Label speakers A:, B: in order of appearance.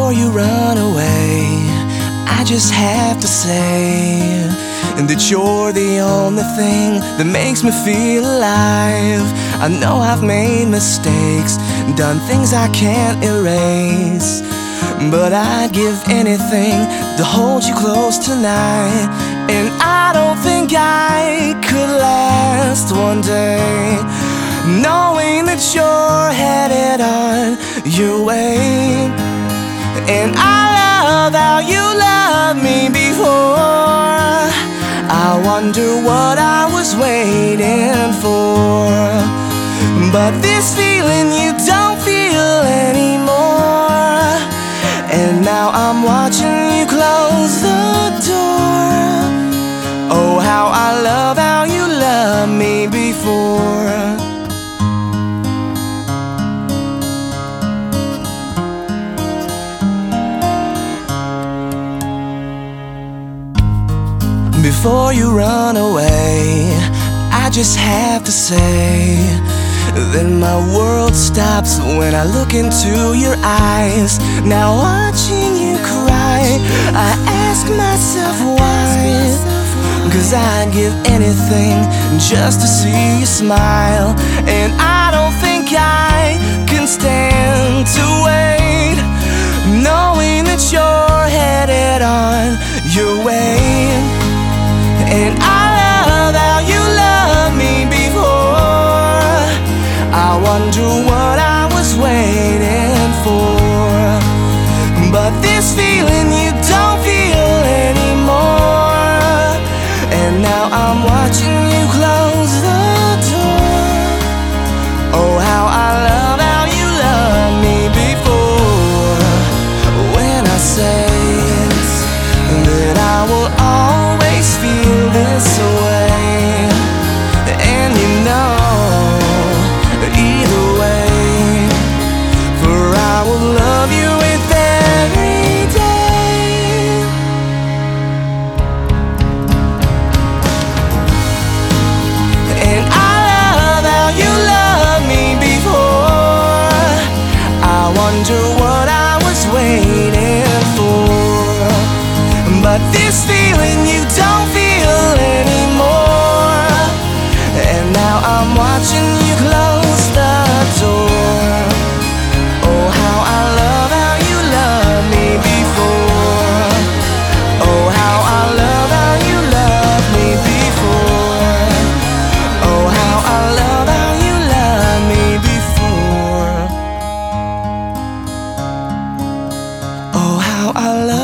A: Before you run away, I just have to say that you're the only thing that makes me feel alive. I know I've made mistakes, done things I can't erase, but I'd give anything to hold you close tonight. And I don't think I could last one day knowing that you're headed on your way. And I love how you loved me before. I wonder what I was waiting for. But this feeling you don't feel anymore. And now I'm watching you close the door. Oh, how I love how you loved me before. Before you run away, I just have to say that my world stops when I look into your eyes. Now watching you cry, I ask myself why, 'cause I'd give anything just to see you smile. And I don't think I can stand to wait, knowing that you're headed on your way. And I love how you loved me before. I wonder what I was waiting for. But this feeling you don't feel anymore. And now I'm watching you close the door. Oh, how I love how you loved me before. When I say that I will always feel this way, and you know, either way, for I will love you with every day. And I love how you loved me before. I wonder what I was waiting for. But this feeling you don't feel anymore. And now I'm watching you close the door. Oh, how I love how you loved me before. Oh, how I love how you loved me before. Oh, how I love how you loved me before. Oh, how I love